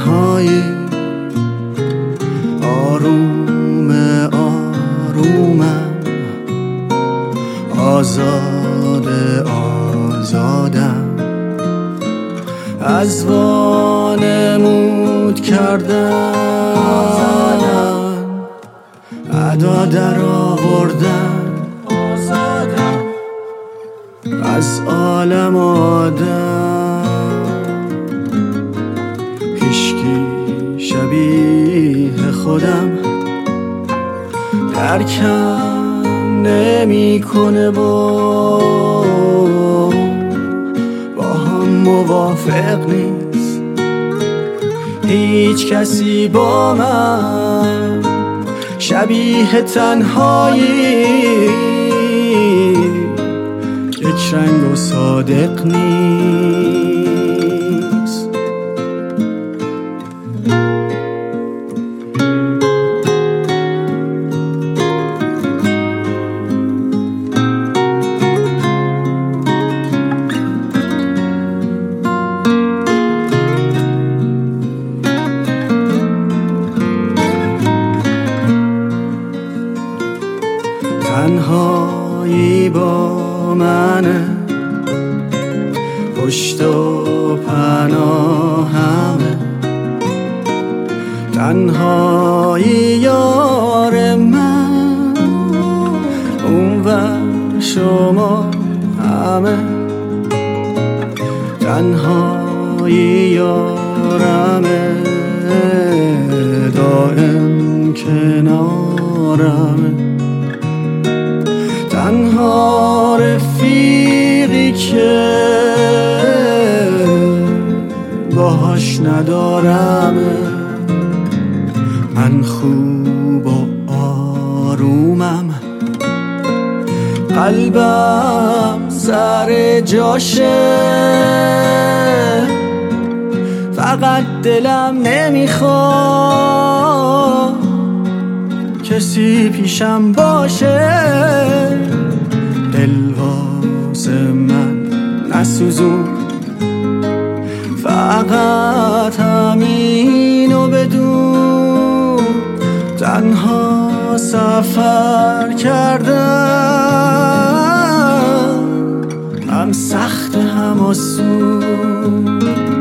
تنهایی آروم آرومم، آزادم، از وانمود کردن، ادا در آوردن، از عالم آدم هیچکی شبیه خودم درکم نمی‌کنه، با هم موافق نیست هیچ کسی با من شبیه تنهایی، یک رنگ و صادق نیست. تنهایی با منه، پشت و پناهمه، تنهایی یار من، اونور شما همه، تنهایی یارمه، دائم کنارمه، تنها رفیقی که باهاش ندارم، من خوب و آرومم، قلبم سر جاشه، فقط دلم نمیخواد کسی پیشم باشه، دل واسه من نسوزون، فقط همینو بدون، تنها سفر کردم، هم سخت هم آسون.